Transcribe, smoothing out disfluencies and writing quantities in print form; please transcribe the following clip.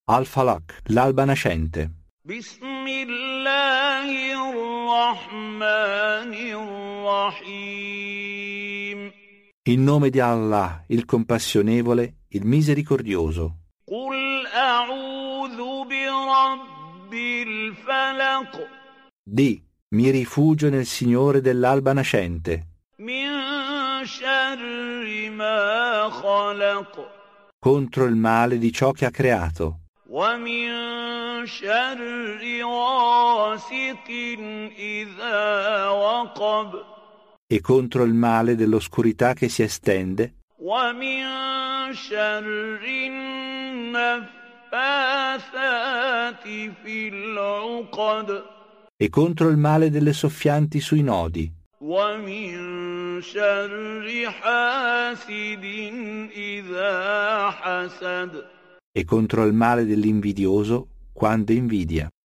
Al-Falaq, l'alba nascente. بسم الله الرحمن الرحيم In nome di Allah, il compassionevole, il misericordioso. قل أعوذ برب الفلق Di, mi rifugio nel Signore dell'alba nascente, من شر ما خلق contro il male di ciò che ha creato, ومن شر غاسق إذا وقب e contro il male dell'oscurità che si estende, ومن شر النفاثات في العقد e contro il male delle soffianti sui nodi, ومن شر حاسد إذا حسد e contro il male dell'invidioso quando invidia.